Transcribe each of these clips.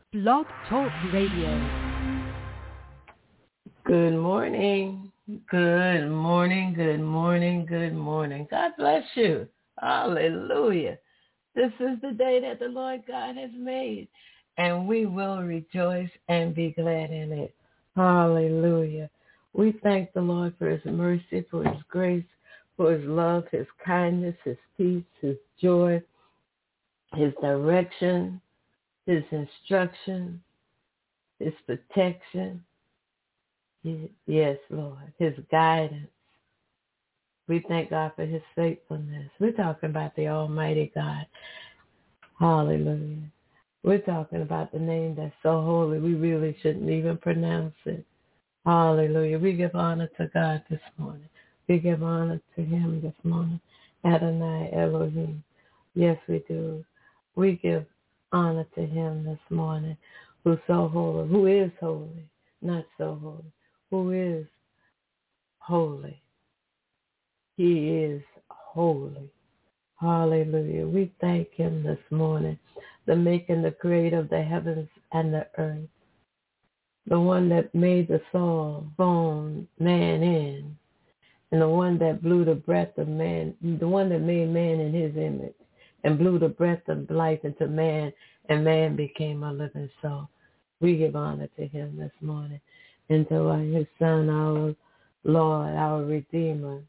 Blog Talk Radio. Good morning. Good morning. Good morning. Good morning. God bless you. Hallelujah. This is the day that the Lord God has made, and we will rejoice and be glad in it. Hallelujah. We thank the Lord for his mercy, for his grace, for his love, his kindness, his peace, his joy, his direction, his instruction, his protection. Yes, Lord, his guidance. We thank God for his faithfulness. We're talking about the Almighty God. Hallelujah. We're talking about the name that's so holy we really shouldn't even pronounce it. Hallelujah. We give honor to God this morning. We give honor to him this morning. Adonai Elohim. Yes, we do. We give honor to him this morning, who's so holy, who is holy, not so holy, who is holy. He is holy. Hallelujah. We thank him this morning, the making, the creator of the heavens and the earth, the one that made the soul, formed man in, and the one that blew the breath of man, the one that made man in his image and blew the breath of life into man, and man became a living soul. We give honor to him this morning, and to his son, our Lord, our Redeemer,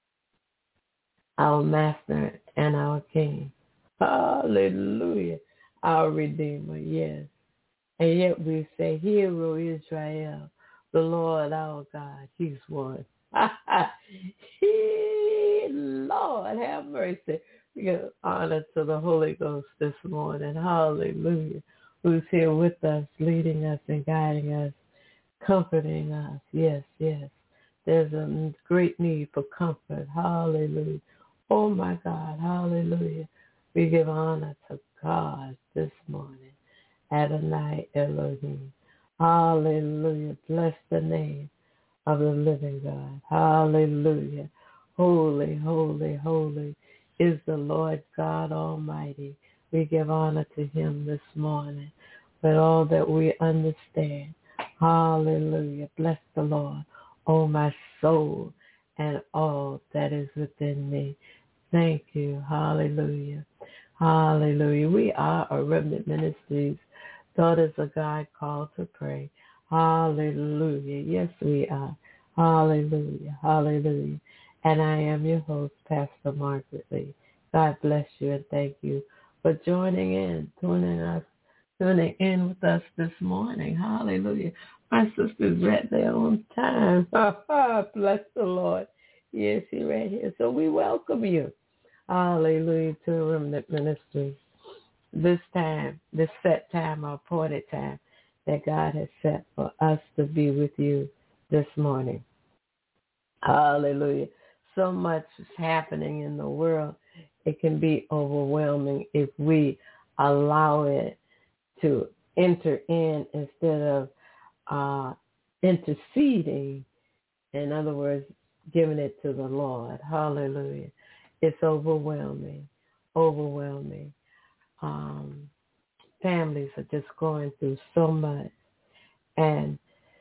our Master and our King. Hallelujah. Our Redeemer, yes. And yet we say, Hear, O Israel, the Lord our God, he's one. Lord, have mercy. We give honor to the Holy Ghost this morning. Hallelujah. Who's here with us, leading us and guiding us, comforting us. Yes, yes. There's a great need for comfort. Hallelujah. Oh, my God. Hallelujah. We give honor to God this morning. Adonai Elohim. Hallelujah. Bless the name of the living God. Hallelujah. Holy, holy, holy is the Lord God Almighty. We give honor to him this morning with all that we understand. Hallelujah. Bless the Lord, oh my soul, and all that is within me. Thank you. Hallelujah. Hallelujah. We are a Remnant Ministries, daughters of God called to pray. Hallelujah. Yes, we are. Hallelujah. Hallelujah. And I am your host, Pastor Margaret Lee. God bless you and thank you for joining in, tuning in with us this morning. Hallelujah. My sister's right there on time. Bless the Lord. Yes, she's right here. So we welcome you. Hallelujah to Remnant Ministries. This time, this set time, or appointed time that God has set for us to be with you this morning. Hallelujah. So much is happening in the world. It can be overwhelming if we allow it to enter in instead of interceding. In other words, giving it to the Lord. Hallelujah. It's overwhelming, overwhelming. Families are just going through so much. And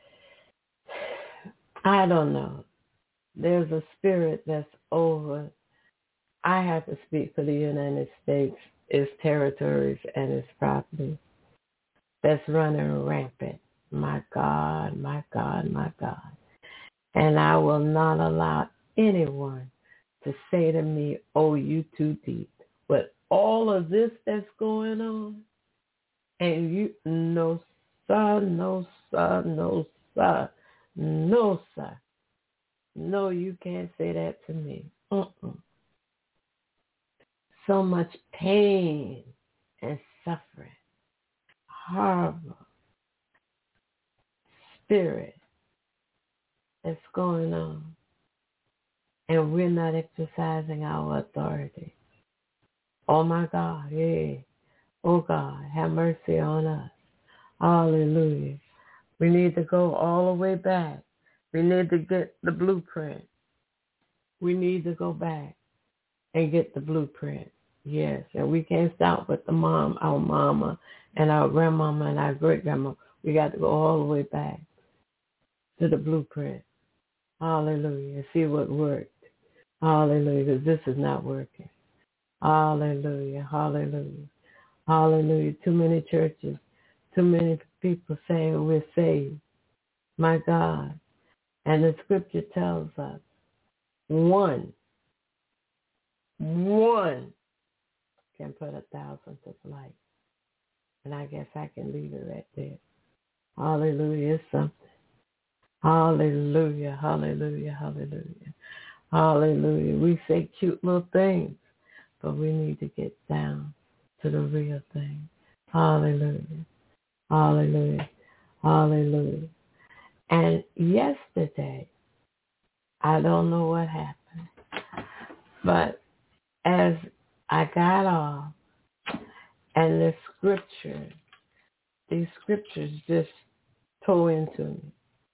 I don't know. There's a spirit that's over. I have to speak for the United States, its territories and its properties. That's running rampant. My God, my God, my God. And I will not allow anyone to say to me, oh, you too deep. But all of this that's going on, and you, no, sir, no, sir, no, sir, no, sir. No, you can't say that to me. So much pain and suffering, horrible spirit that's going on. And we're not exercising our authority. Oh, my God, yeah. Oh, God, have mercy on us. Hallelujah. We need to go all the way back. We need to get the blueprint. We need to go back and get the blueprint. Yes, and we can't stop with our mama, and our grandmama, and our great-grandma. We got to go all the way back to the blueprint. Hallelujah. And see what worked. Hallelujah, because this is not working. Hallelujah, hallelujah, hallelujah. Too many churches, too many people saying we're saved. My God. And the scripture tells us one can put 1,000 to flight. And I guess I can leave it right there. Hallelujah. It's something. Hallelujah, hallelujah, hallelujah, hallelujah. We say cute little things, but we need to get down to the real thing. Hallelujah, hallelujah, hallelujah. And yesterday, I don't know what happened, but as I got off and these scriptures just tore into me.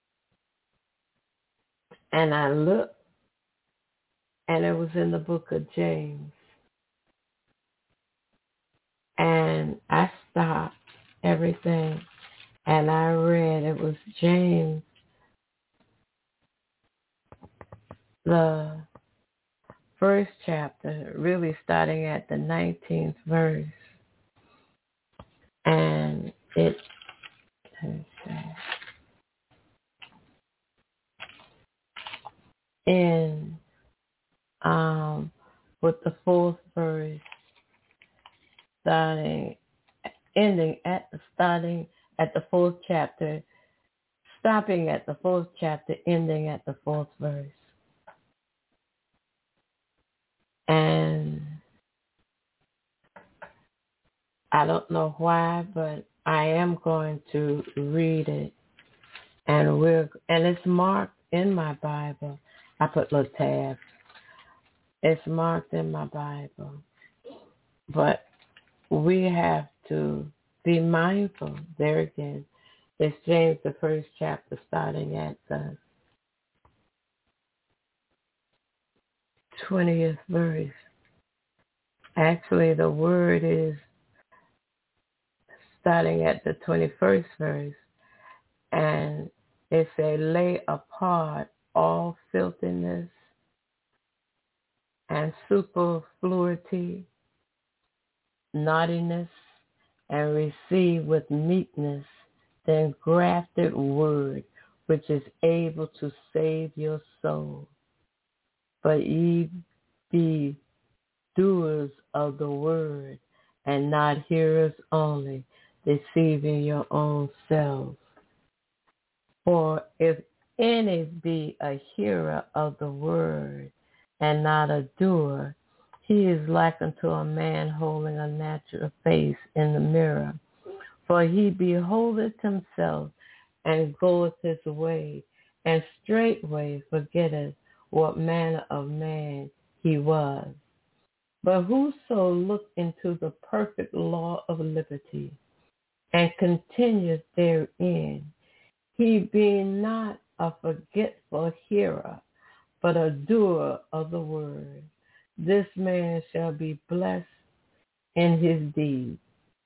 And I looked, and it was in the book of James. And I stopped everything, and I read, it was James, the first chapter, really starting at the 19th verse. And it, in with the fourth verse, starting at the fourth chapter, stopping at the fourth chapter, ending at the fourth verse. And I don't know why, but I am going to read it, and it's marked in my Bible. I put little tabs. It's marked in my Bible, but we have to be mindful. There again, it's James, the first chapter, starting at the 20th verse. Actually, the word is starting at the 21st verse, and it says, lay apart all filthiness and superfluity, naughtiness, and receive with meekness the engrafted word, which is able to save your soul. But ye be doers of the word, and not hearers only, deceiving your own selves. For if any be a hearer of the word, and not a doer, he is like unto a man holding a natural face in the mirror. For he beholdeth himself, and goeth his way, and straightway forgetteth what manner of man he was. But whoso look into the perfect law of liberty, and continueth therein, he being not a forgetful hearer, but a doer of the word, this man shall be blessed in his deed.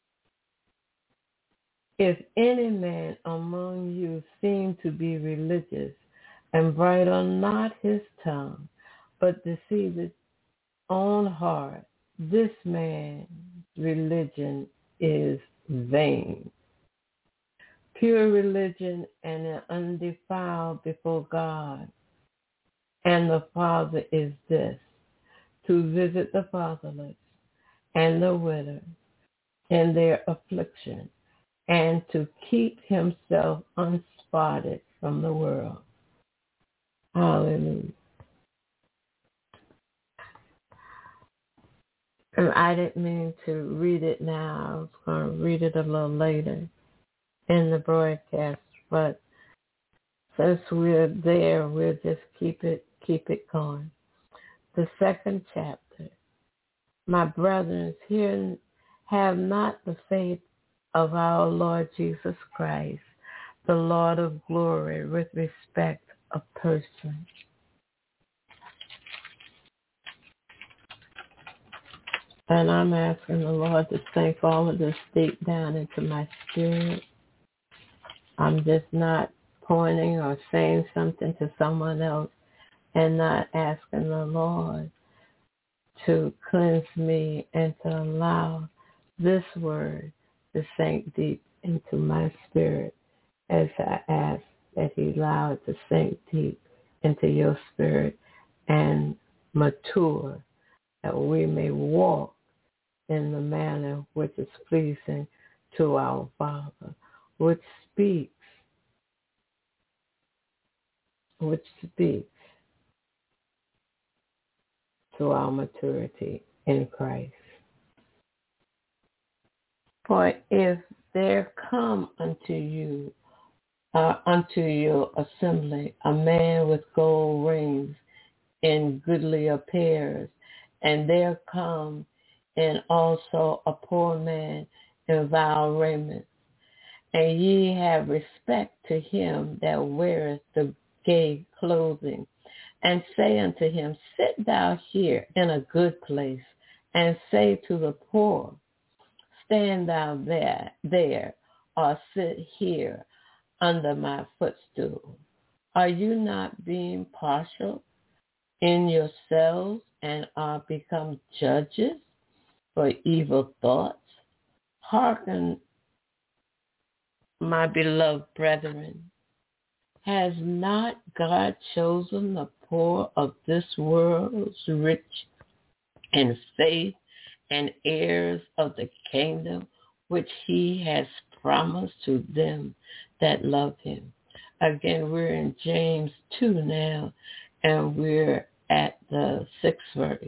If any man among you seem to be religious, and bridle not his tongue, but deceive his own heart, this man's religion is vain. Pure religion and undefiled before God and the Father is this, to visit the fatherless and the widow in their affliction, and to keep himself unspotted from the world. Hallelujah. And I didn't mean to read it now. I was going to read it a little later in the broadcast, but since we're there, we'll just keep it going. The second chapter. My brethren, here have not the faith of our Lord Jesus Christ, the Lord of glory, with respect of person. And I'm asking the Lord to sink all of this deep down into my spirit. I'm just not pointing or saying something to someone else and not asking the Lord to cleanse me and to allow this word to sink deep into my spirit as I ask that he allow it to sink deep into your spirit and mature, that we may walk in the manner which is pleasing to our Father, which speaks to our maturity in Christ. For if there come unto your assembly a man with gold rings in goodly appearance, and there come in also a poor man in vile raiment, and ye have respect to him that weareth the gay clothing, and say unto him, sit thou here in a good place, and say to the poor, stand thou there, or sit here under my footstool. Are you not being partial in yourselves and are become judges for evil thoughts? Hearken, my beloved brethren, has not God chosen the poor of this world rich in faith and heirs of the kingdom which he has promised to them that love him? Again, we're in James 2 now, and we're at the 6th verse.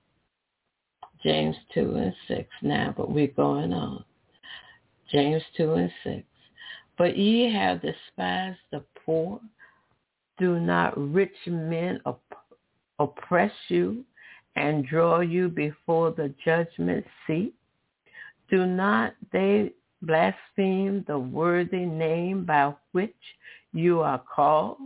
James 2 and 6 now, but we're going on. James 2 and 6. But ye have despised the poor. Do not rich men oppress you and draw you before the judgment seat? Do not they blaspheme the worthy name by which you are called?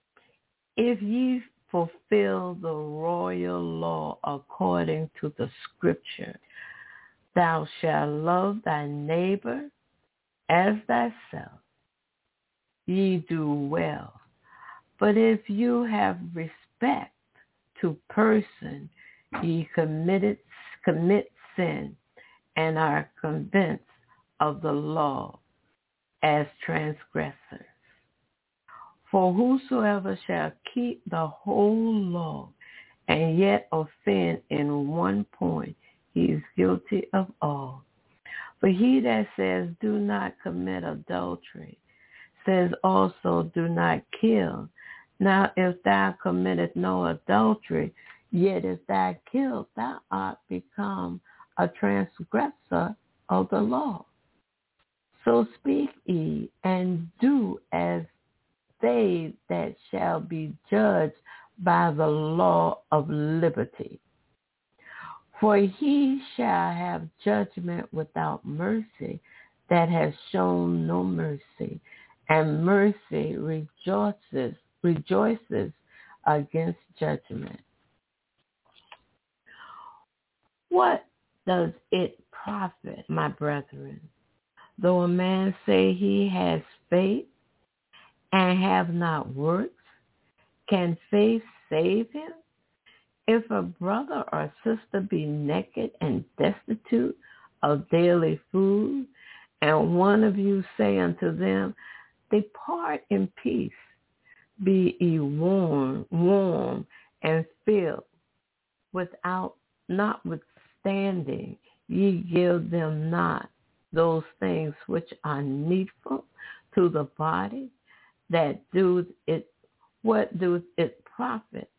If ye fulfill the royal law according to the scripture, thou shalt love thy neighbor as thyself, ye do well. But if you have respect to person, ye commit sin and are convinced of the law as transgressors. For whosoever shall keep the whole law and yet offend in one point, he is guilty of all. For he that says, do not commit adultery, says also, do not kill. Now if thou committest no adultery, yet if thou kill, thou art become a transgressor of the law. So speak ye, and do as they that shall be judged by the law of liberty. For he shall have judgment without mercy that has shown no mercy, and mercy rejoices against judgment. What does it profit, my brethren, though a man say he has faith and have not works? Can faith save him? If a brother or sister be naked and destitute of daily food, and one of you say unto them, depart in peace, be ye warm and filled, notwithstanding ye give them not those things which are needful to the body, that doeth it, what doeth it profit?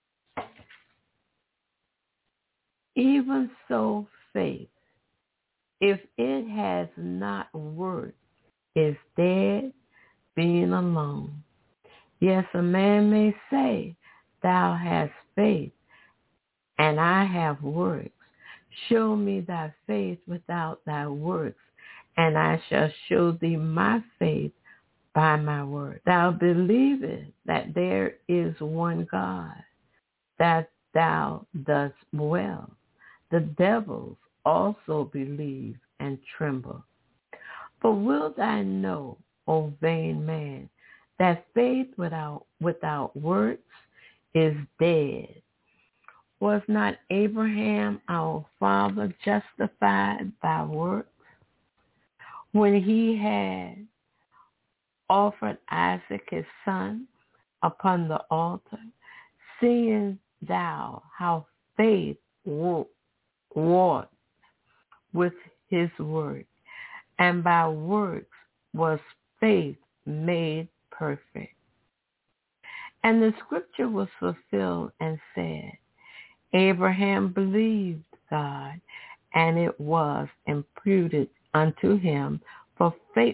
Even so faith, if it has not worked, is dead, being alone. Yes, a man may say, thou hast faith, and I have works. Show me thy faith without thy works, and I shall show thee my faith by my word. Thou believest that there is one God, that thou dost well. The devils also believe and tremble. For wilt thou know, O vain man, that faith without works is dead? Was not Abraham our father justified by works when he had offered Isaac his son upon the altar? Seeing thou how faith wrought with his work, and by works was faith made perfect. And the scripture was fulfilled and said, Abraham believed God, and it was imputed unto him for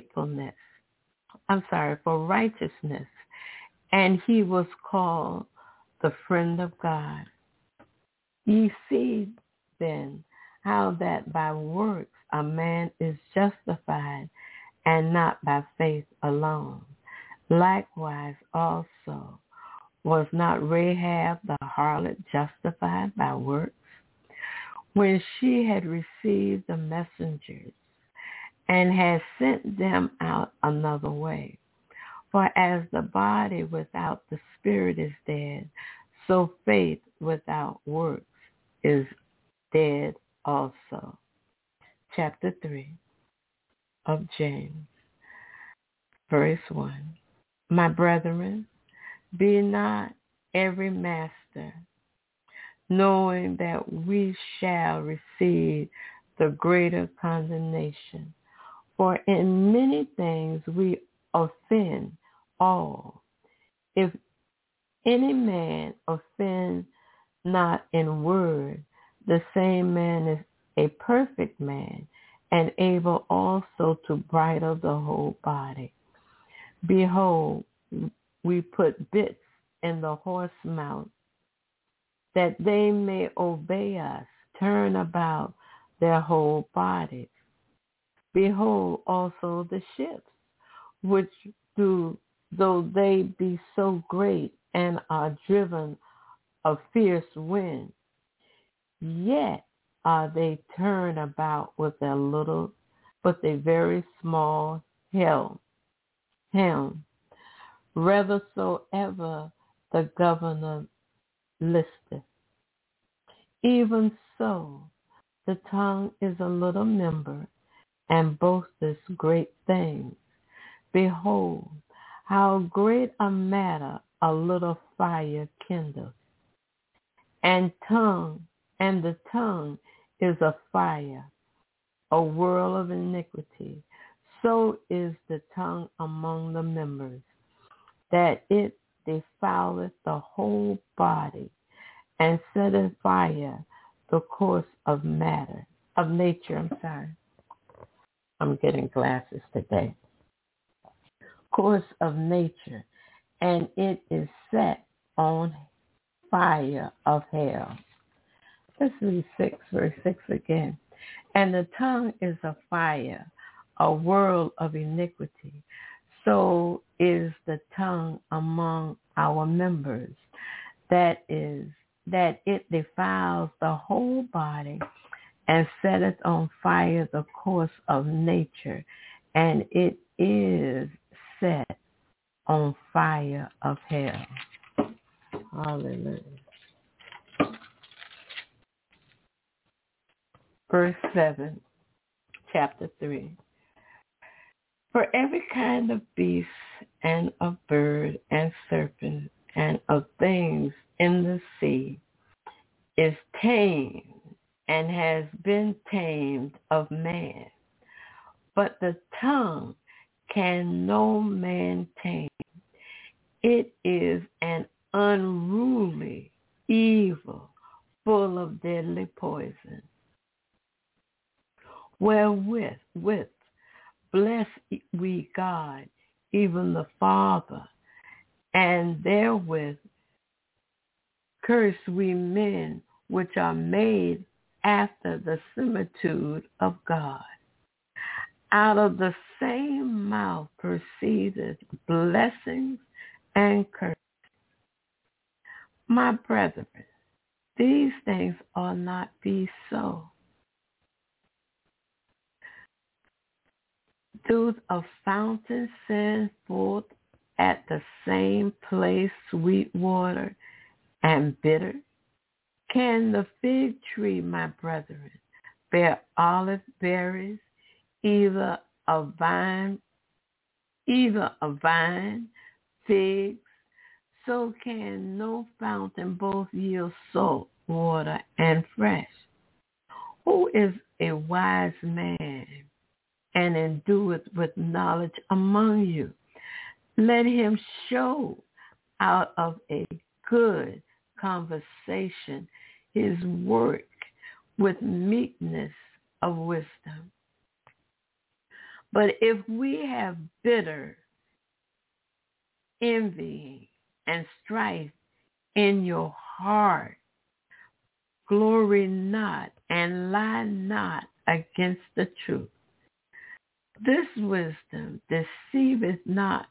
righteousness, and he was called the friend of God. Ye see then how that by works a man is justified, and not by faith alone. Likewise also was not Rahab the harlot justified by works, when she had received the messengers and had sent them out another way? For as the body without the spirit is dead, so faith without works is dead also. Chapter 3 of James, verse 1. My brethren, be not every master, knowing that we shall receive the greater condemnation. For in many things we offend all. If any man offend not in word, the same man is a perfect man, and able also to bridle the whole body. Behold, we put bits in the horse mouth, that they may obey us, turn about their whole bodies. Behold also the ships, which though they be so great and are driven of fierce wind, yet are they turned about with a very small helm, whithersoever the governor listeth. Even so, the tongue is a little member, and boasteth great things. Behold, how great a matter a little fire kindleth. And the tongue is a fire, a whirl of iniquity. So is the tongue among the members, that it defileth the whole body, and setteth fire the course of nature. I'm getting glasses today. Course of nature, and it is set on fire of hell. This is verse 6 again. And the tongue is a fire, a whirl of iniquity. So is the tongue among our members, that it defiles the whole body, and setteth on fire the course of nature, and it is set on fire of hell. Hallelujah. Verse 7, chapter 3. For every kind of beast, and of bird, and serpent, and of things in the sea is tamed, and has been tamed of man. But the tongue can no man tame. It is an unruly evil, full of deadly poison. Wherewith bless we God, even the Father, and therewith curse we men which are made after the similitude of God. Out of the same mouth proceedeth blessings and curses. My brethren, these things ought not be so. Do a fountain send forth at the same place sweet water and bitter? Can the fig tree, my brethren, bear olive berries, either a vine, figs? So can no fountain both yield salt water and fresh. Who is a wise man and endueth with knowledge among you? Let him show out of a good conversation his work with meekness of wisdom. But if we have bitter envying and strife in your heart, glory not and lie not against the truth. This wisdom descendeth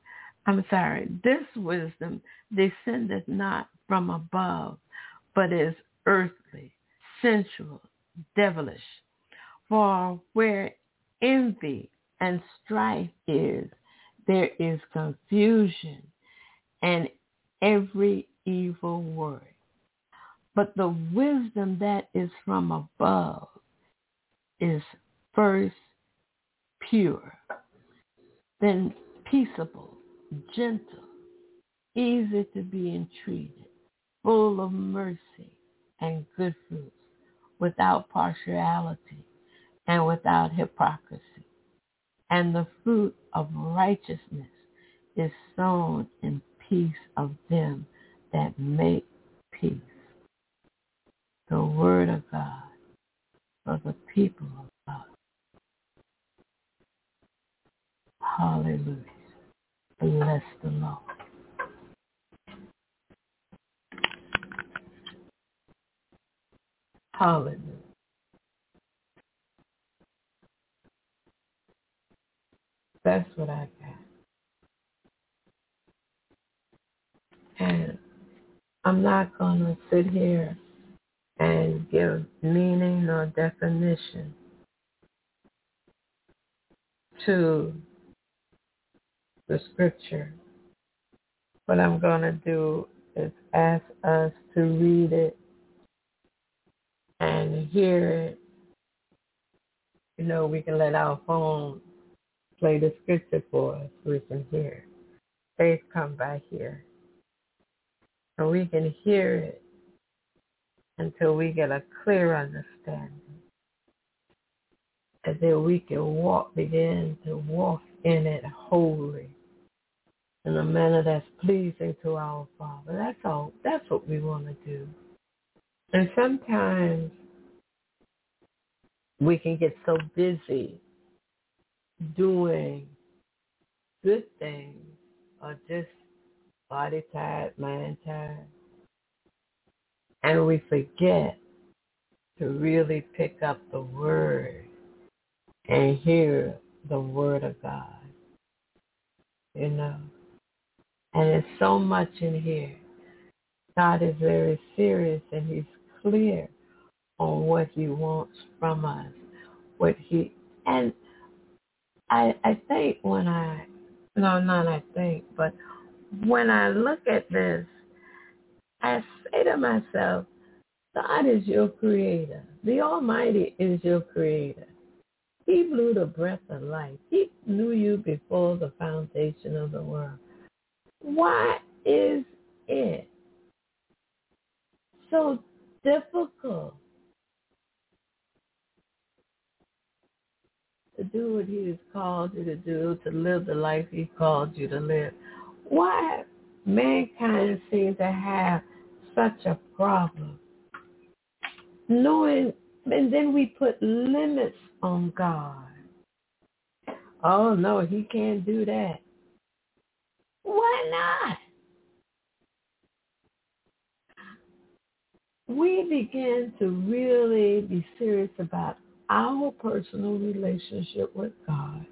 not from above, but is earthly, sensual, devilish. For where envy and strife is, there is confusion and every evil word. But the wisdom that is from above is first pure, then peaceable, gentle, easy to be entreated, full of mercy and good fruits, without partiality and without hypocrisy. And the fruit of righteousness is sown in peace of them that make peace. The word of God for the people of God. Hallelujah. Bless the Lord. Hallelujah. That's what I got. And I'm not going to sit here and give meaning or definition to the scripture. What I'm going to do is ask us to read it and hear it. You know, we can let our phone play the scripture for us. We can hear it. Faith come by here. And we can hear it until we get a clear understanding. And then we can begin to walk in it wholly, in a manner that's pleasing to our Father. That's all. That's what we want to do. And sometimes we can get so busy doing good things or just body tired, mind tired, and we forget to really pick up the word and hear the word of God, you know. And there's so much in here. God is very serious and he's clear on what he wants from us. And I think when I look at this, I say to myself, God is your creator. The Almighty is your creator. He blew the breath of life. He knew you before the foundation of the world. Why is it so difficult to do what he has called you to do, to live the life he called you to live? Why mankind seems to have such a problem knowing, and then we put limits on God. Oh, no, he can't do that. Why not? We begin to really be serious about our personal relationship with God.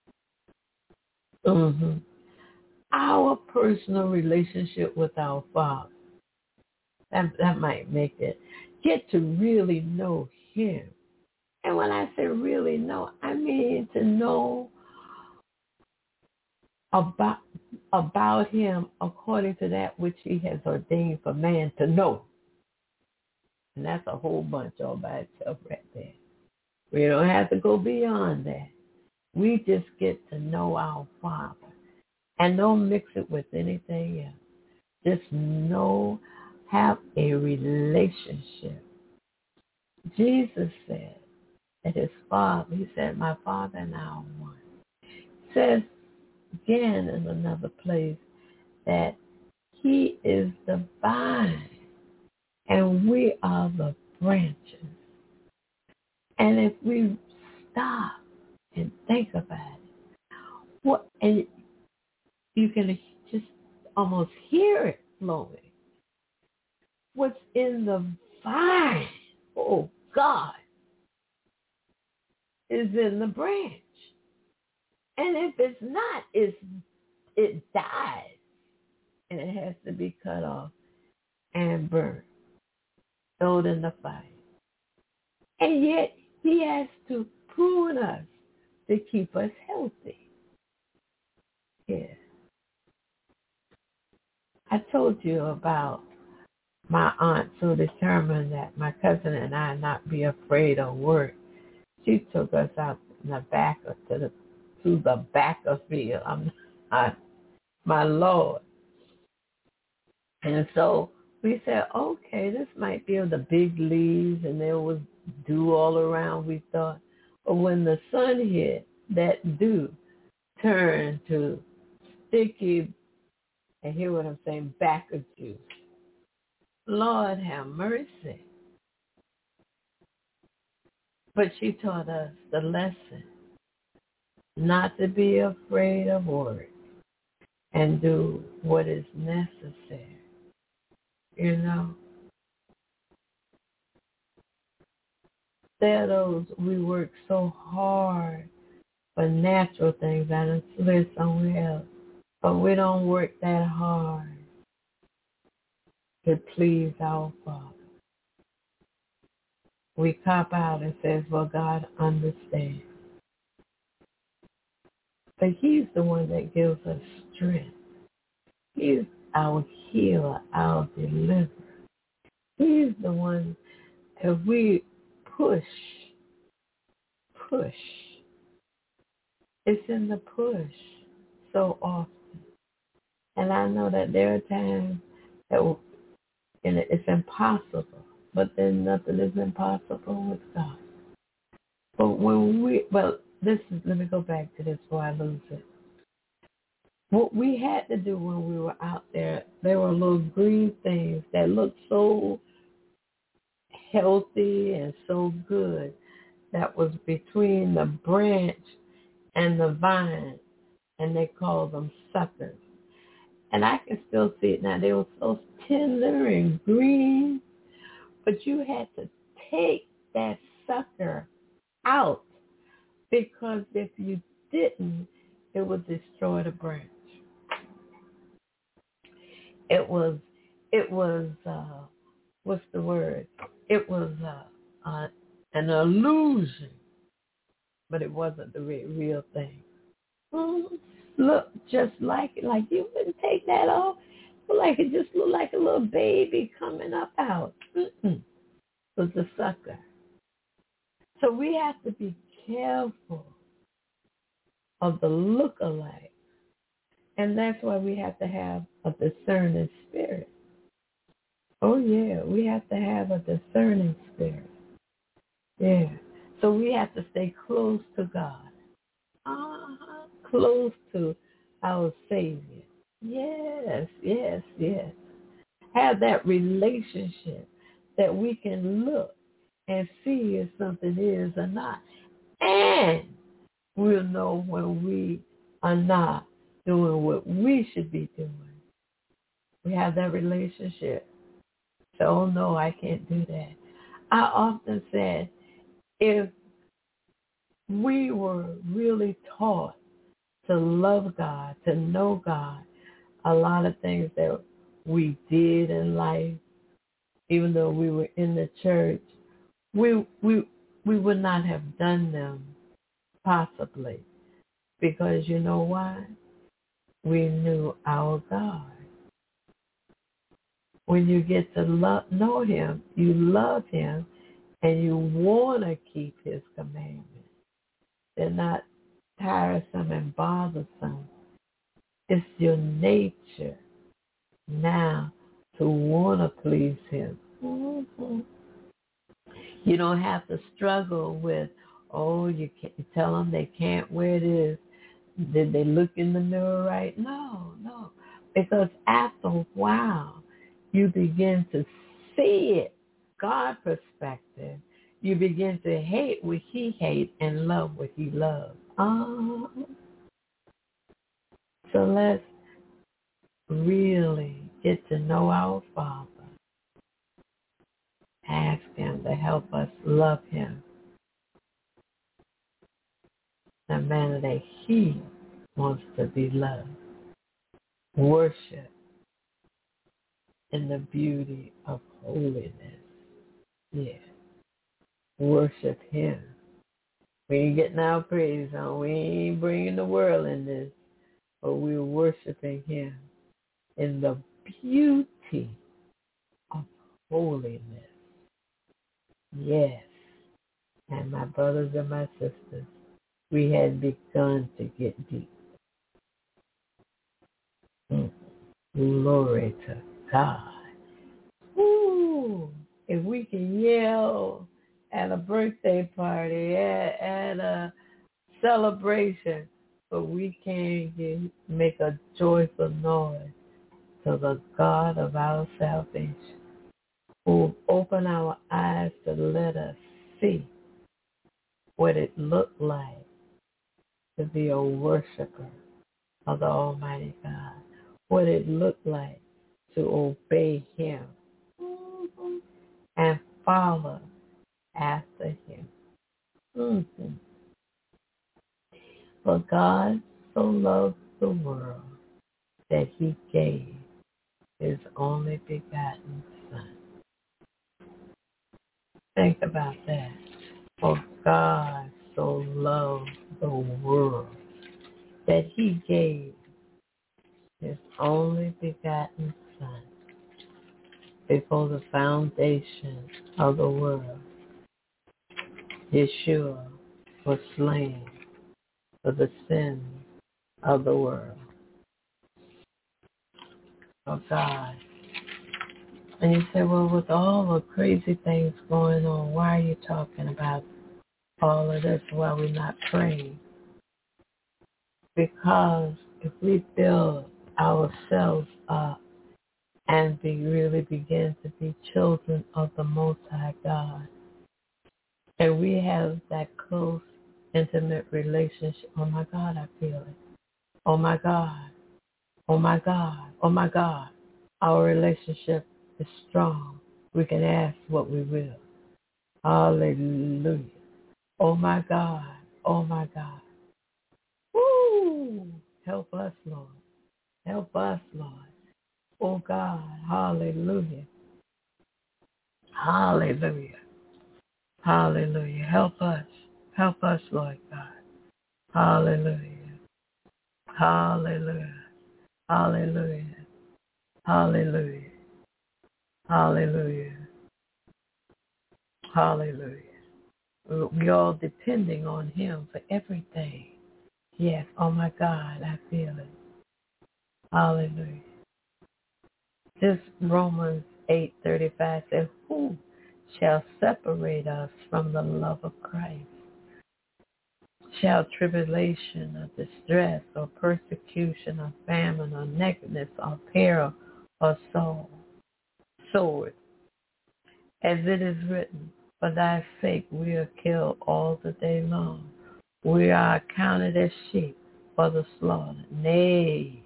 Our personal relationship with our Father. That might make it. Get to really know him. And when I say really know, I mean to know about him according to that which he has ordained for man to know. And that's a whole bunch all by itself right there. We don't have to go beyond that. We just get to know our Father. And don't mix it with anything else. Just know, have a relationship. Jesus said that his Father, he said, my Father and I are one. Says again in another place that he is the vine and we are the branches. And if we stop and think about it, and you can just almost hear it flowing. What's in the vine, oh God, is in the branch. And if it's not, it dies. And it has to be cut off and burned, thrown in the fire. And yet he has to prune us to keep us healthy. Yeah. I told you about my aunt so determined that my cousin and I not be afraid of work. She took us out in the back to the back of field. My Lord. And so we said, okay, this might be the big leaves, and there was dew all around, we thought. But when the sun hit, that dew turned to sticky, and hear what I'm saying, back of juice. Lord have mercy. But she taught us the lesson, not to be afraid of work and do what is necessary. You know, there are those, we work so hard for natural things. I done live somewhere else. But we don't work that hard to please our Father. We cop out and says, well, God understands. But he's the one that gives us strength. He's our healer, our deliverer. He's the one, if we push, it's in the push so often. And I know that there are times that it's impossible, but then nothing is impossible with God. But let me go back to this before I lose it. What we had to do when we were out there were little green things that looked so healthy and so good that was between the branch and the vine, and they called them suckers. And I can still see it now. They were so tender and green, but you had to take that sucker out, because if you didn't, it would destroy the branch. It was what's the word? It was an illusion, but it wasn't the real thing. Look just like it, like you wouldn't take that off. Like it just looked like a little baby coming up out. It was a sucker. So we have to be careful of the look-alike. And that's why we have to have a discerning spirit. Oh, yeah, we have to have a discerning spirit. Yeah. So we have to stay close to God. Close to our Savior. Yes. Have that relationship that we can look and see if something is or not. And we'll know when we are not doing what we should be doing. We have that relationship. So, oh no, I can't do that. I often said, if we were really taught to love God, to know God, a lot of things that we did in life, even though we were in the church, we would not have done them, possibly. Because you know why? we knew our God. When you get to know him, you love him, and you want to keep his commandments. They're not tiresome and bothersome. It's your nature now to want to please him. Mm-hmm. You don't have to struggle with, you can't tell them they can't wear this. Did they look in the mirror right? No. Because after a while, you begin to see it, God perspective. You begin to hate what he hates and love what he loves. So let's really get to know our Father. Ask him to help us love him in a manner that he wants to be loved. Worship in the beauty of holiness. Yeah. Worship him. We ain't getting our praise on. We ain't bringing the world in this. But we're worshiping him in the beauty of holiness. Yes. And my brothers and my sisters, we had begun to get deep. Glory to God. Ooh, if we can yell at a birthday party, at a celebration, but we can't make a joyful noise to the God of our salvation, who opened our eyes to let us see what it looked like to be a worshiper of the Almighty God, what it looked like to obey him and follow after him. Mm-hmm. For God so loved the world that he gave his only begotten Son. Think about that. For God so loved the world that he gave his only begotten Son before the foundation of the world. Yeshua was slain for the sins of the world. Oh God. And you say, well, with all the crazy things going on, why are you talking about all of this while we're not praying? Because if we build ourselves up and really begin to be children of the Most High God, and we have that close, intimate relationship, oh my God, I feel it. Oh my God. Oh my God. Oh my God. Our relationship is strong. We can ask what we will. Hallelujah. Oh my God. Oh my God. Woo! Help us, Lord. Help us, Lord. Oh God. Hallelujah. Hallelujah. Hallelujah. Help us. Help us, Lord God. Hallelujah. Hallelujah. Hallelujah. Hallelujah. Hallelujah. Hallelujah. We're all depending on him for everything. Yes. Oh my God, I feel it. Hallelujah. This Romans 8:35 says, who shall separate us from the love of Christ? Shall tribulation or distress or persecution or famine or nakedness or peril or sword? As it is written, for thy sake we are killed all the day long. We are accounted as sheep for the slaughter. Nay.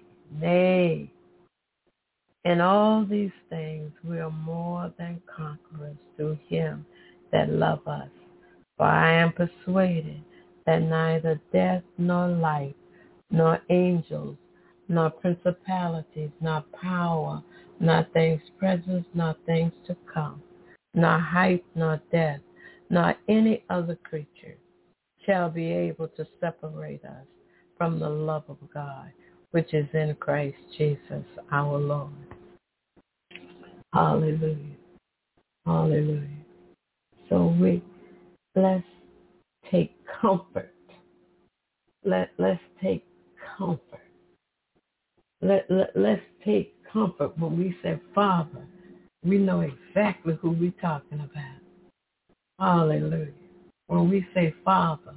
In all these things we are more than conquerors through him that loved us. For I am persuaded that neither death nor life, nor angels, nor principalities, nor power, nor things present, nor things to come, nor height, nor depth, nor any other creature shall be able to separate us from the love of God, which is in Christ Jesus our Lord. Hallelujah. Hallelujah. So let's take comfort. Let's take comfort. Let's take comfort when we say Father. We know exactly who we're talking about. Hallelujah. When we say Father,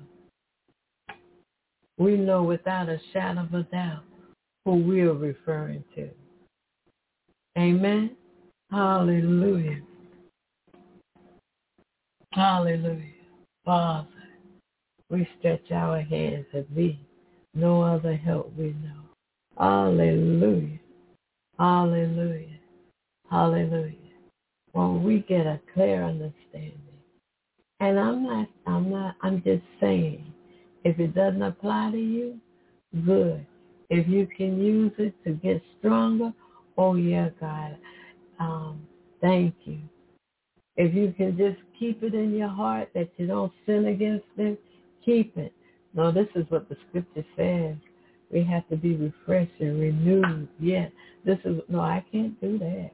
we know without a shadow of a doubt who we're referring to. Amen. Hallelujah. Hallelujah. Father, we stretch our hands at thee. No other help we know. Hallelujah. Hallelujah. Hallelujah. When we get a clear understanding. And I'm just saying, if it doesn't apply to you, good. If you can use it to get stronger, oh yeah, God, thank you. If you can just keep it in your heart that you don't sin against them, keep it. No, this is what the scripture says. We have to be refreshed and renewed. Yeah, I can't do that.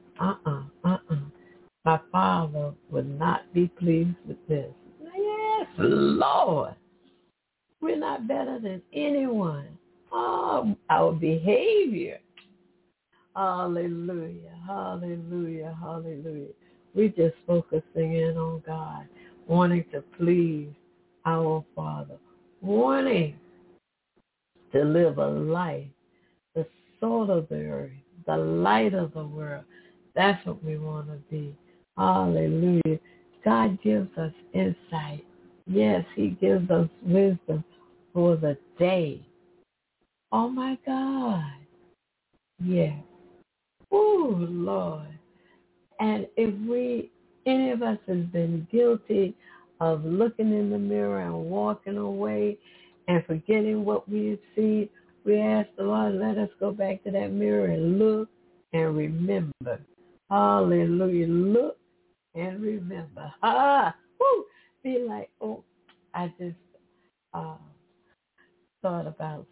My Father would not be pleased with this. Yes, Lord. We're not better than anyone. Our behavior. Hallelujah, hallelujah, hallelujah. We just focusing in on God, wanting to please our Father, wanting to live a life, the salt of the earth, the light of the world. That's what we want to be. Hallelujah. God gives us insight. Yes, he gives us wisdom for the day. Oh, my God. Yes. Oh, Lord. And if any of us has been guilty of looking in the mirror and walking away and forgetting what we've seen, we ask the Lord, let us go back to that mirror and look and remember. Hallelujah. Look and remember. Woo! Be like, I just thought about,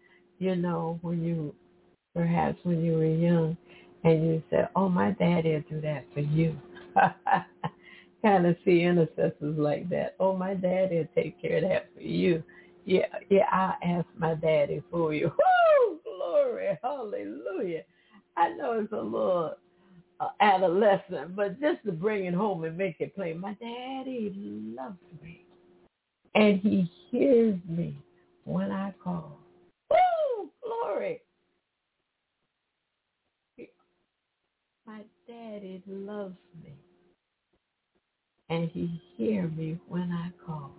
perhaps when you were young and you said, my daddy will do that for you. Kind of see intercessors like that. My daddy will take care of that for you. Yeah, I'll ask my daddy for you. Woo! Glory, hallelujah. I know it's a little adolescent, but just to bring it home and make it plain, my daddy loves me. And he hears me when I call. Woo! Glory. My daddy loves me. And he hears me when I call.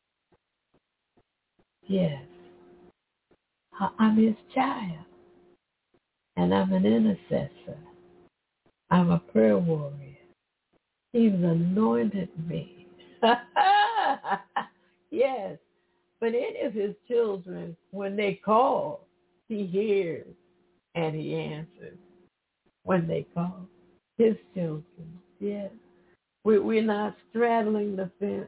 Yes. I'm his child. And I'm an intercessor. I'm a prayer warrior. He's anointed me. Yes. But any of his children, when they call, he hears and he answers when they call. His children, yes. We're not straddling the fence.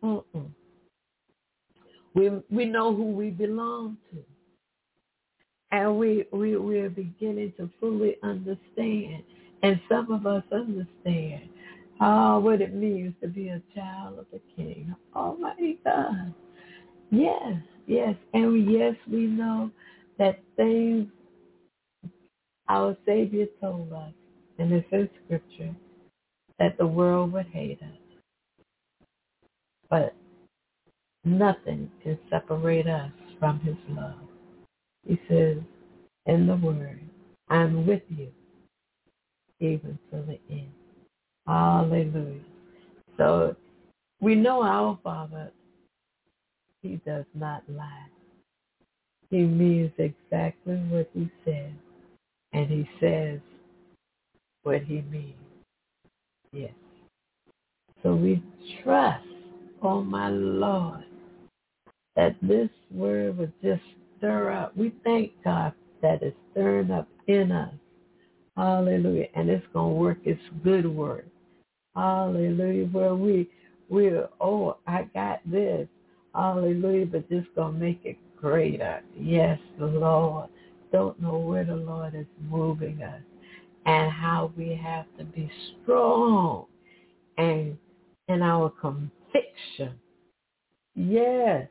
We know who we belong to. And we're beginning to fully understand. And some of us understand what it means to be a child of the King. Almighty God. Yes, yes. And yes, we know that things our Savior told us, and it's in Scripture, that the world would hate us. But nothing can separate us from his love. He says in the Word, I'm with you even to the end. Hallelujah. So we know our Father, he does not lie. He means exactly what he says, and he says what he means. Yes. So we trust, oh my Lord, that this word would just stir up. We thank God that it's stirring up in us. Hallelujah. And it's going to work its good work. Hallelujah. Where we're, I got this. Hallelujah. But this going to make it greater. Yes, Lord. don't know where the Lord is moving us and how we have to be strong and in our conviction. Yes,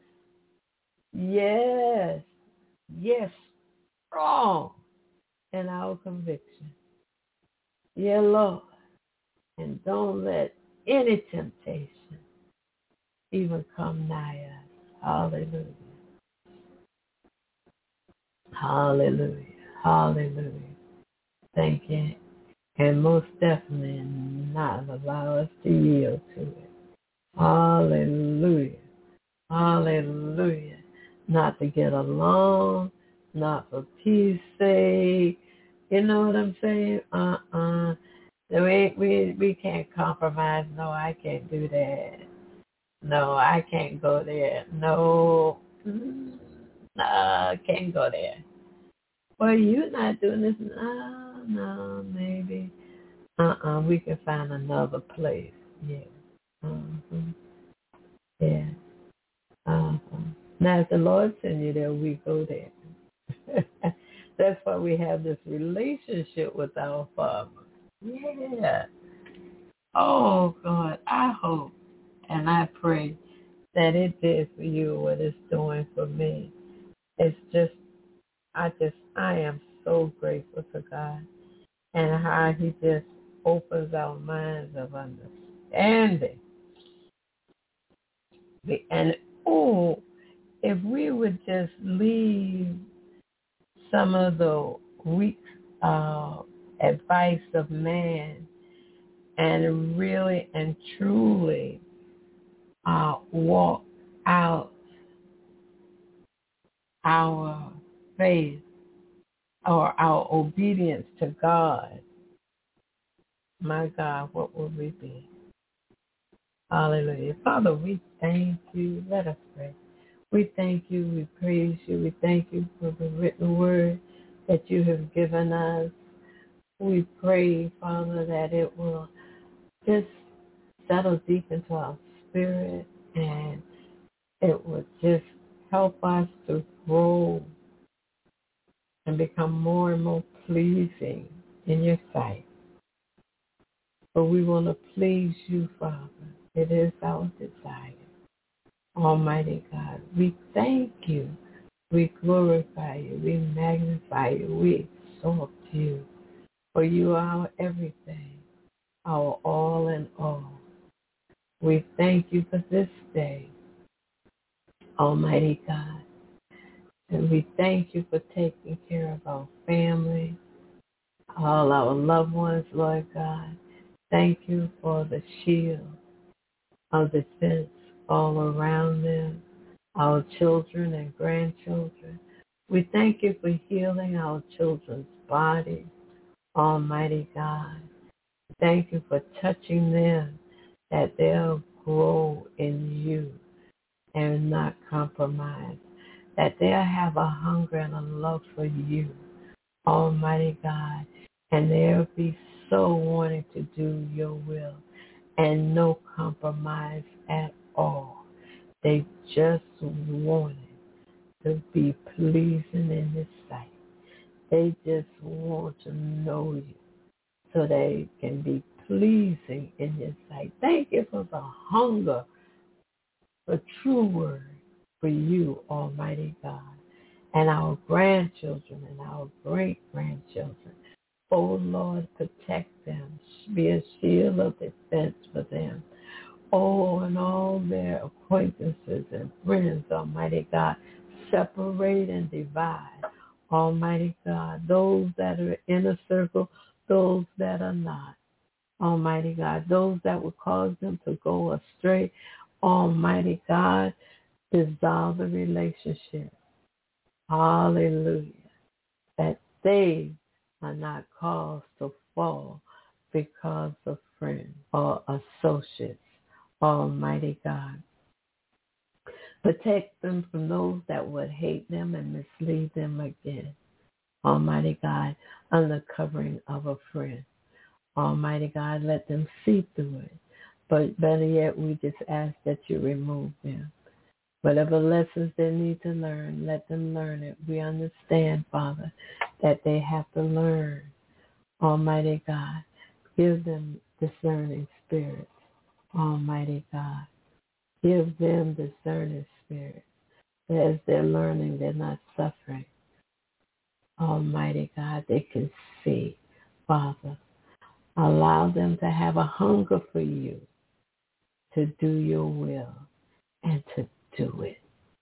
yes, yes, strong in our conviction. Yeah, Lord. And don't let any temptation even come nigh us. Hallelujah. Hallelujah. Hallelujah. Thank you. And most definitely not allow us to yield to it. Hallelujah. Hallelujah. Not to get along, not for peace sake. You know what I'm saying? We can't compromise. No, I can't do that. No, I can't go there. No, I can't go there. Well, you're not doing this. No, maybe. We can find another place. Yeah. Yeah. Now, if the Lord send you there, we go there. That's why we have this relationship with our Father. Yeah. Oh, God, I hope and I pray that it did for you what it's doing for me. It's just, I am so grateful to God and how he just opens our minds of understanding. And, if we would just leave some of the weak advice of man and really and truly walk out our faith or our obedience to God, my God, what will we be? Hallelujah. Father, we thank you. Let us pray. We thank you. We praise you. We thank you for the written word that you have given us. We pray, Father, that it will just settle deep into our spirit and it will just help us to grow and become more and more pleasing in your sight. But we want to please you, Father. It is our desire. Almighty God, we thank you. We glorify you. We magnify you. We exalt you. For you are our everything, our all in all. We thank you for this day, Almighty God. And we thank you for taking care of our family, all our loved ones, Lord God. Thank you for the shield of defense all around them, our children and grandchildren. We thank you for healing our children's bodies, Almighty God. Thank you for touching them, that they'll grow in you and not compromise, that they'll have a hunger and a love for you, Almighty God, and they'll be so wanting to do your will and no compromise at all. They just wanted to be pleasing in his sight. They just want to know you so they can be pleasing in his sight. Thank you for the hunger for true word for you, Almighty God, and our grandchildren and our great-grandchildren. Oh, Lord, protect them. Be a shield of defense for them. Oh, and all their acquaintances and friends, Almighty God, separate and divide, Almighty God, those that are in a circle, those that are not, Almighty God, those that would cause them to go astray, Almighty God, dissolve the relationship. Hallelujah. That they are not caused to fall because of friends or associates, Almighty God. Protect them from those that would hate them and mislead them again, Almighty God, under covering of a friend. Almighty God, let them see through it. But better yet, we just ask that you remove them. Whatever lessons they need to learn, let them learn it. We understand, Father, that they have to learn. Almighty God, give them discerning spirits. Almighty God, give them discerning spirits. As they're learning, they're not suffering. Almighty God, they can see, Father. Allow them to have a hunger for you, to do your will, and to do it.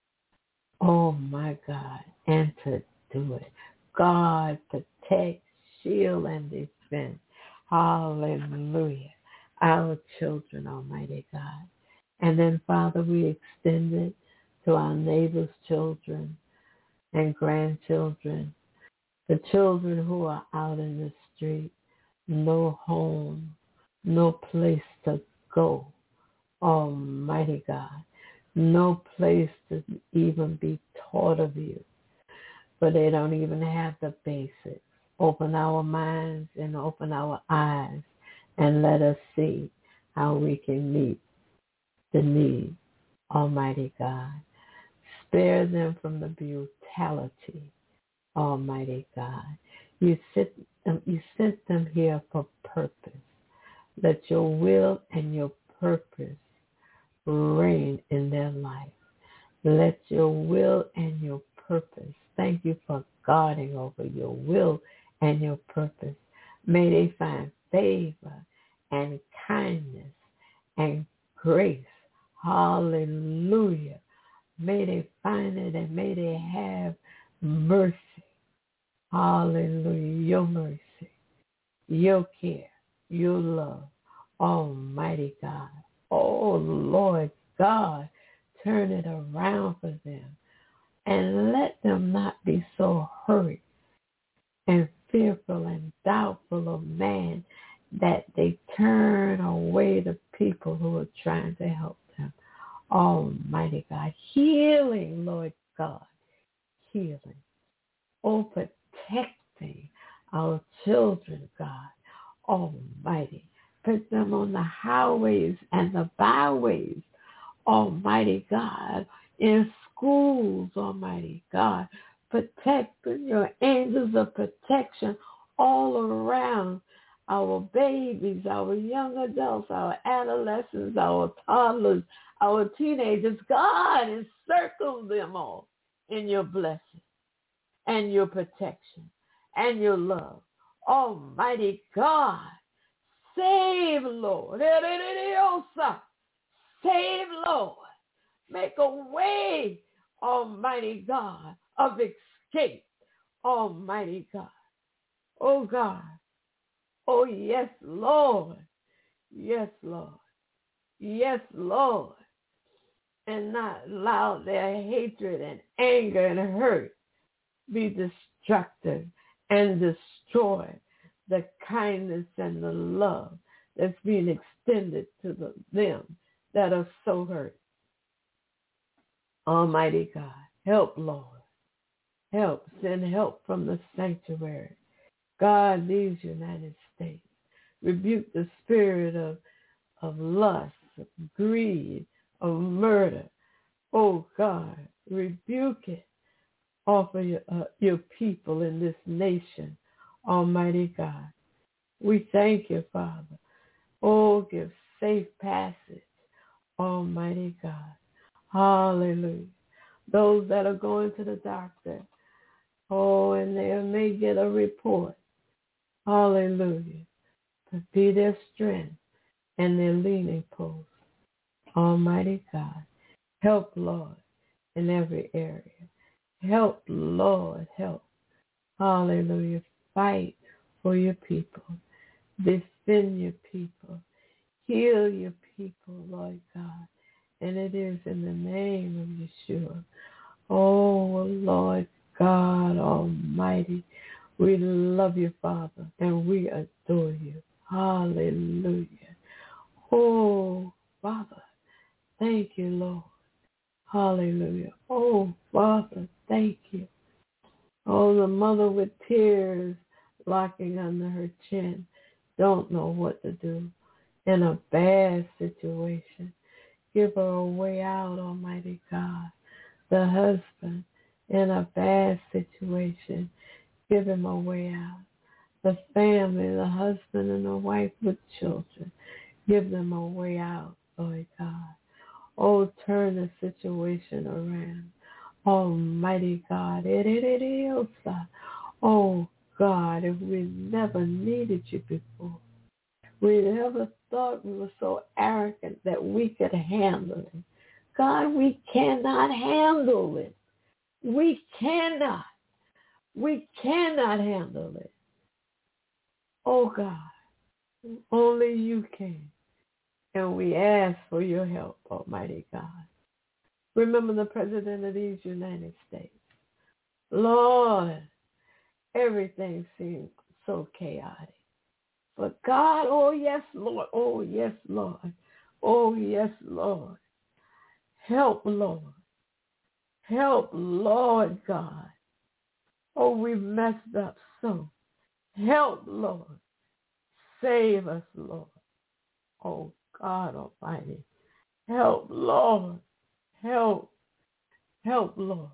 Oh, my God, and to do it. God, protect, shield, and defend. Hallelujah. Our children, Almighty God. And then, Father, we extend it to our neighbors' children and grandchildren, the children who are out in the street, no home, no place to go. Almighty God, no place to even be taught of you, but they don't even have the basics. Open our minds and open our eyes and let us see how we can meet the need, Almighty God. Spare them from the brutality, Almighty God. You sent them here for purpose. Let your will and your purpose reign in their life. Let your will and your purpose. Thank you for guarding over your will and your purpose. May they find favor and kindness and grace. Hallelujah. May they find it and may they have mercy. Hallelujah. Your mercy, your care, your love. Almighty God. Oh, Lord God, turn it around for them. And let them not be so hurt and fearful and doubtful of man that they turn away the people who are trying to help them. Almighty God, healing, Lord God, healing. Oh, protecting our children, God, Almighty. Put them on the highways and the byways, Almighty God, in schools, Almighty God. Protect your angels of protection all around our babies, our young adults, our adolescents, our toddlers, our teenagers. God, encircle them all in your blessing and your protection and your love. Almighty God, save, Lord. Save, Lord. Make a way, Almighty God, of escape, Almighty God. Oh, God. Oh, yes, Lord. Yes, Lord. Yes, Lord. And not allow their hatred and anger and hurt be destructive and destroy the kindness and the love that's being extended to them that are so hurt. Almighty God, help, Lord. Help. Send help from the sanctuary. God, these United States. Rebuke the spirit of lust, of greed, of murder. Oh, God, rebuke it off of your people in this nation. Almighty God, we thank you, Father. Oh, give safe passage, Almighty God. Hallelujah. Those that are going to the doctor, oh, and they may get a report. Hallelujah. To be their strength and their leaning post. Almighty God, help, Lord, in every area. Help, Lord, help. Hallelujah. Fight for your people. Defend your people. Heal your people, Lord God. And it is in the name of Yeshua. Oh, Lord God Almighty, we love you, Father, and we adore you. Hallelujah. Oh, Father, thank you, Lord. Hallelujah. Oh, Father, thank you. Oh, the mother with tears locking under her chin don't know what to do in a bad situation. Give her a way out, Almighty God. The husband in a bad situation, give him a way out. The family, the husband and the wife with children, give them a way out, Lord God. Oh, turn the situation around. Almighty God. Oh, God, if we never needed you before, we never thought we were so arrogant that we could handle it. God, we cannot handle it. We cannot. We cannot handle it. Oh, God, only you can. And we ask for your help, Almighty God. Remember the President of these United States. Lord, everything seems so chaotic. But God, oh yes, Lord. Oh yes, Lord. Oh yes, Lord. Help, Lord. Help, Lord God. Oh, we've messed up so. Help, Lord. Save us, Lord. Oh, God Almighty. Help, Lord. Help. Help, Lord.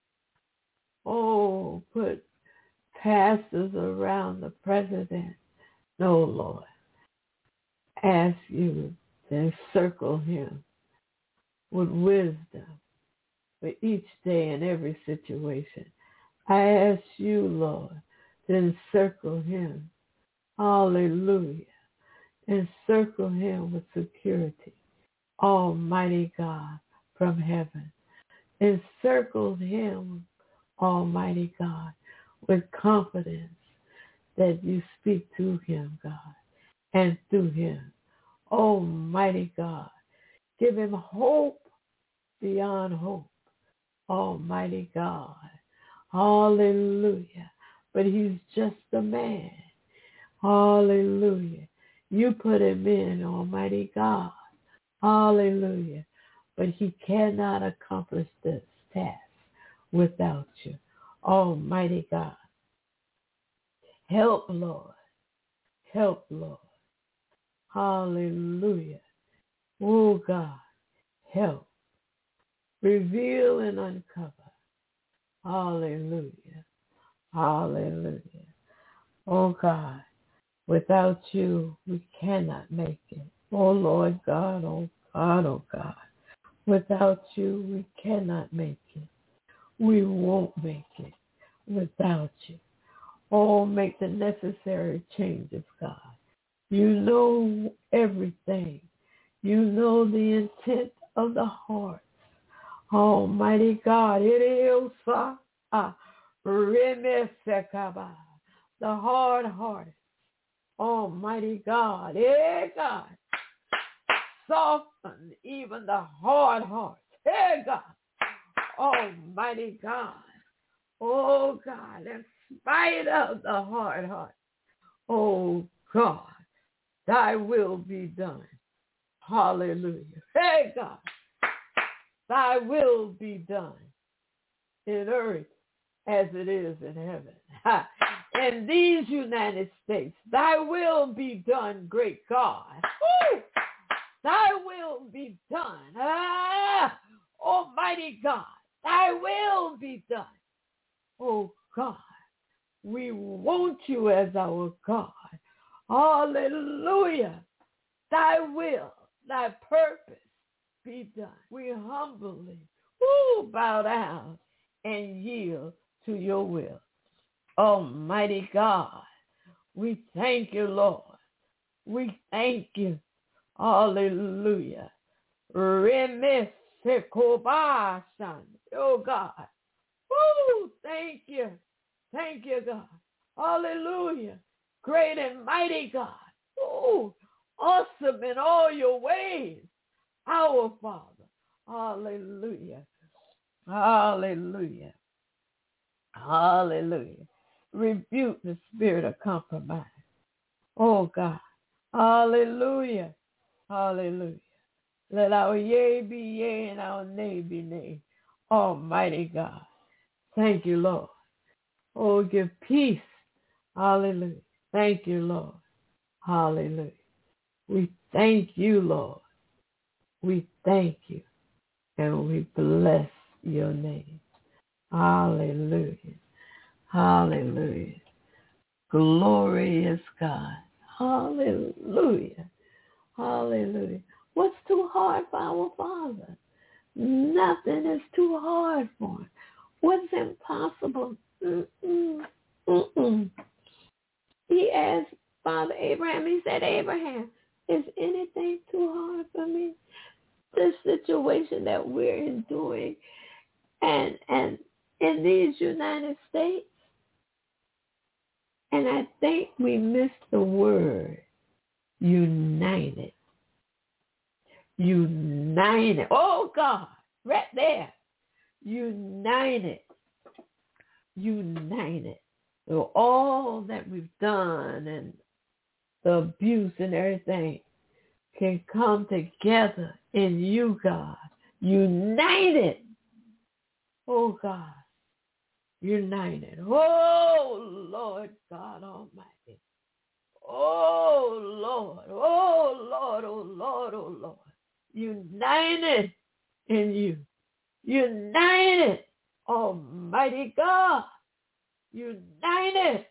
Oh, put pastors around the president. No, Lord. Ask you to encircle him with wisdom for each day and every situation. I ask you, Lord, to encircle him. Hallelujah. Encircle him with security. Almighty God from heaven. Encircle him, Almighty God, with confidence that you speak to him, God, and through him. Almighty God, give him hope beyond hope. Almighty God. Hallelujah. But he's just a man. Hallelujah. You put him in, Almighty God. Hallelujah. But he cannot accomplish this task without you. Almighty God. Help, Lord. Help, Lord. Hallelujah. Oh, God. Help. Reveal and uncover. Hallelujah. Hallelujah. Oh, God. Without you, we cannot make it. Oh, Lord God, oh, God, oh, God. Without you, we cannot make it. We won't make it without you. Oh, make the necessary changes, God. You know everything. You know the intent of the heart. Almighty God, it is the hard-hearted. Almighty God, God, soften even the hard heart. God, Almighty God, oh God, in spite of the hard heart, oh God, thy will be done. Hallelujah. Hey God, thy will be done in earth as it is in heaven. In these United States, thy will be done, great God. Woo! Thy will be done. Almighty God, thy will be done. Oh God, we want you as our God. Hallelujah. Thy will, thy purpose be done. We humbly bow down and yield to your will. Almighty God, we thank you, Lord. We thank you. Hallelujah. Oh God. Woo, thank you. Thank you, God. Hallelujah. Great and mighty God. Ooh, awesome in all your ways. Our Father. Hallelujah. Hallelujah. Hallelujah. Rebuke the spirit of compromise. Oh God. Hallelujah. Hallelujah. Let our yea be yea and our nay be nay. Almighty God. Thank you, Lord. Oh, give peace. Hallelujah. Thank you, Lord. Hallelujah. We thank you, Lord. We thank you, and we bless your name. Hallelujah. Hallelujah. Glorious God. Hallelujah. Hallelujah. What's too hard for our Father? Nothing is too hard for him. What's impossible? He asked Father Abraham, he said, Abraham, is anything too hard for me? This situation that we're enduring and in these United States, and I think we missed the word united. United. Oh, God, right there. United. United. So all that we've done and the abuse and everything can come together in you, God. United. Oh, God. United. Oh, Lord God Almighty. Oh, Lord. Oh, Lord. Oh, Lord. Oh, Lord. United in you. United. Almighty God. United.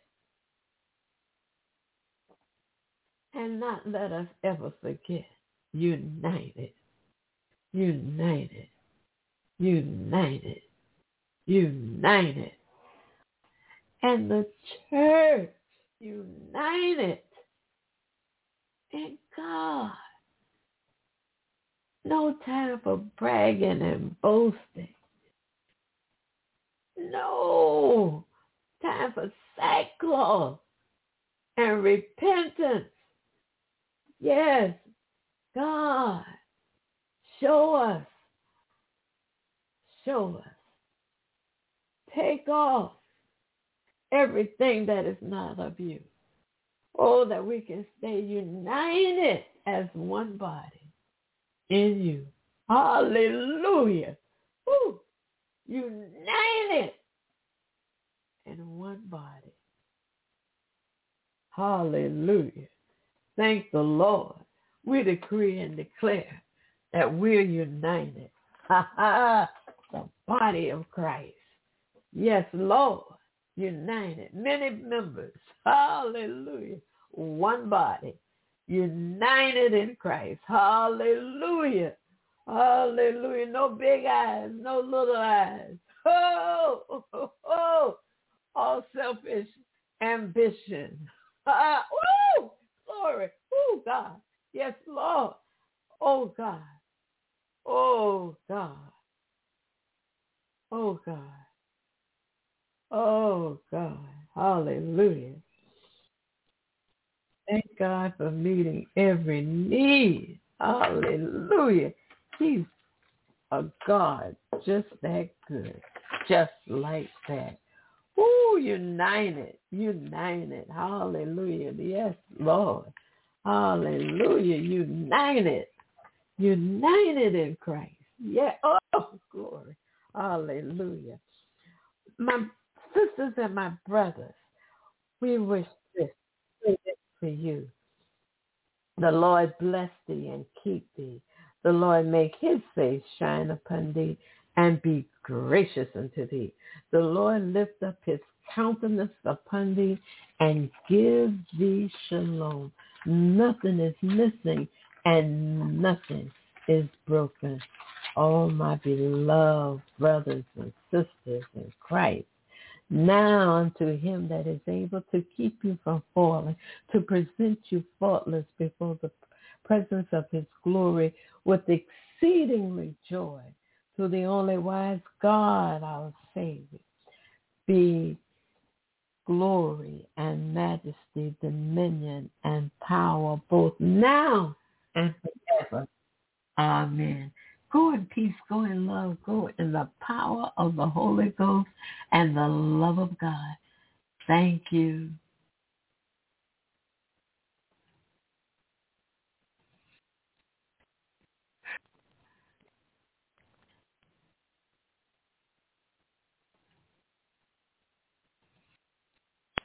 And not let us ever forget. United. United. United. United. And the church united in God. No time for bragging and boasting. No time for sackcloth and repentance. Yes, God, show us. Show us. Take off everything that is not of you. Oh, that we can stay united as one body in you. Hallelujah. Woo. United in one body. Hallelujah. Thank the Lord. We decree and declare that we're united. The body of Christ. Yes, Lord. United. Many members. Hallelujah. One body. United in Christ. Hallelujah. Hallelujah. No big eyes. No little eyes. Oh, oh, oh. All selfish ambition. Woo! Glory. Oh, God. Yes, Lord. Oh, God. Oh, God. Oh, God. Oh, God. Hallelujah. Thank God for meeting every need. Hallelujah. He's a God just that good. Just like that. Ooh, united. United. Hallelujah. Yes, Lord. Hallelujah. United. United in Christ. Yeah. Oh, glory. Hallelujah. My sisters and my brothers, we wish this for you. The Lord bless thee and keep thee. The Lord make his face shine upon thee and be gracious unto thee. The Lord lift up his countenance upon thee and give thee shalom. Nothing is missing and nothing is broken. Oh, my beloved brothers and sisters in Christ, now unto him that is able to keep you from falling, to present you faultless before the presence of his glory with exceedingly joy, to the only wise God, our Savior, be glory and majesty, dominion and power, both now and forever. Amen. Go in peace, go in love, go in the power of the Holy Ghost and the love of God. Thank you.